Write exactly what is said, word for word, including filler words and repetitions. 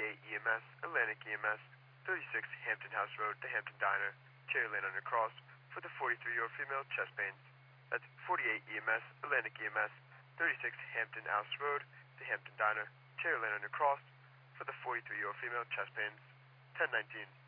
forty-eight E M S, Atlantic E M S, thirty-six Hampton House Road, the Hampton Diner, Cherry Lane Undercross, for the forty-three-year-old female, chest pains. That's forty-eight E M S, Atlantic E M S, thirty-six Hampton House Road, the Hampton Diner, Cherry Lane Undercross, for the forty-three-year-old female, chest pains. ten nineteen.